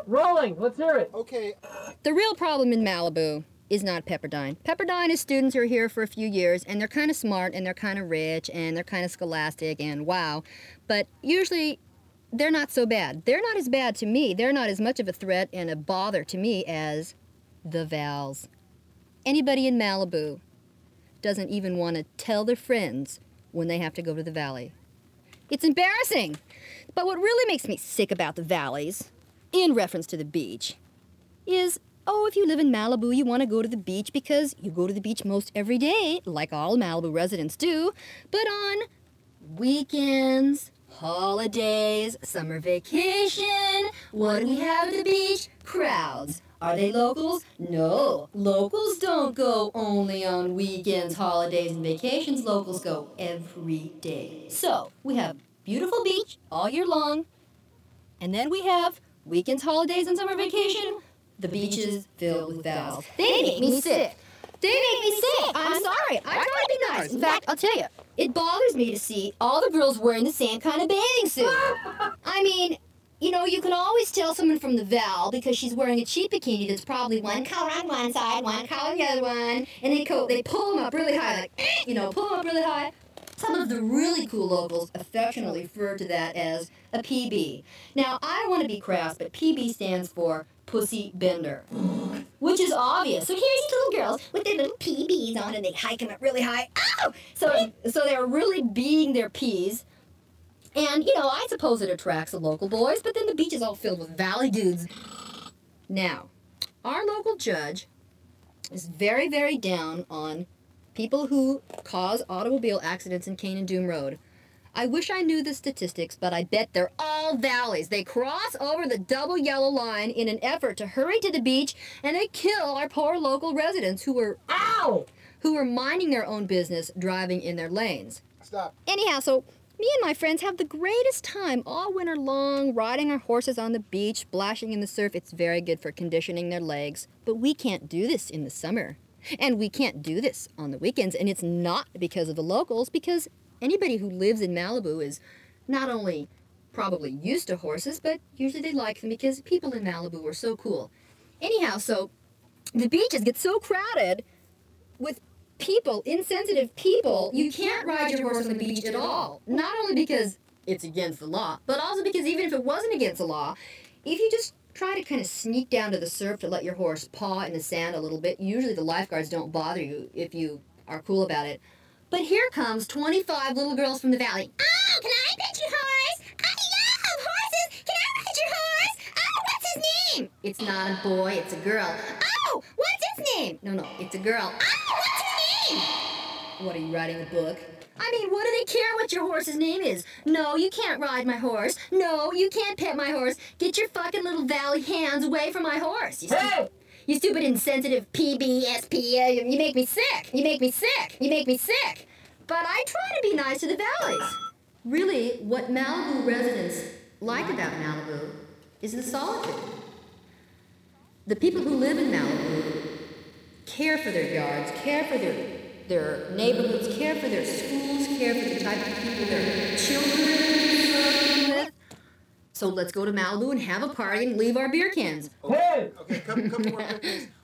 Rolling. Let's hear it. Okay. The real problem in Malibu is not Pepperdine. Pepperdine is students who are here for a few years, and they're kind of smart, and they're kind of rich, and they're kind of scholastic, and wow. But usually, they're not so bad. They're not as bad to me. They're not as much of a threat and a bother to me as the Vals. Anybody in Malibu doesn't even want to tell their friends when they have to go to the Valley. It's embarrassing. But what really makes me sick about the Valleys, in reference to the beach, is, oh, if you live in Malibu, you want to go to the beach because you go to the beach most every day, like all Malibu residents do, but on weekends, holidays, summer vacation, what do we have at the beach? Crowds. Are they locals? No. Locals don't go only on weekends, holidays, and vacations. Locals go every day. So, we have beautiful beach all year long, and then we have weekends, holidays, and summer vacation. The beach is filled with Vals. They make me sick. They make me sick. I'm sorry. I try to be nice. In fact, I'll tell you, it bothers me to see all the girls wearing the same kind of bathing suit. I mean, you know, you can always tell someone from the Val because she's wearing a cheap bikini that's probably one color on one side, one color on the other one, and they pull them up really high, like, pull them up really high. Some of the really cool locals affectionately refer to that as a PB. Now, I don't want to be crass, but PB stands for Pussy Bender, which is obvious. So here's these little girls with their little PBs on, and they hike them up really high. Ow! So they're really being their P's. And, I suppose it attracts the local boys, but then the beach is all filled with valley dudes. Now, our local judge is very, very down on people who cause automobile accidents in Cane and Doom Road. I wish I knew the statistics, but I bet they're all valleys. They cross over the double yellow line in an effort to hurry to the beach, and they kill our poor local residents who were minding their own business, driving in their lanes. Stop. Anyhow, so me and my friends have the greatest time all winter long, riding our horses on the beach, splashing in the surf. It's very good for conditioning their legs. But we can't do this in the summer. And we can't do this on the weekends. And it's not because of the locals, because anybody who lives in Malibu is not only probably used to horses, but usually they like them because people in Malibu are so cool. Anyhow, so the beaches get so crowded with people, insensitive people, you can't ride your horse on the beach at all. Not only because it's against the law, but also because even if it wasn't against the law, if you just try to kind of sneak down to the surf to let your horse paw in the sand a little bit, usually the lifeguards don't bother you if you are cool about it. But here comes 25 little girls from the valley. Oh, can I pet your horse? I love horses. Can I ride your horse? Oh, what's his name? It's not a boy, it's a girl. Oh, what's his name? No, it's a girl. Oh, what's her name? What, are you writing a book? I mean, what do they care what your horse's name is? No, you can't ride my horse. No, you can't pet my horse. Get your fucking little valley hands away from my horse. You stupid, insensitive PBSP. You make me sick. You make me sick. You make me sick. But I try to be nice to the valleys. Really, what Malibu residents like about Malibu is the solitude. The people who live in Malibu care for their yards, care for their neighborhoods, care for their schools, care for the type of people their children are with. So let's go to Malibu and have a party and leave our beer cans. Okay, couple more minutes.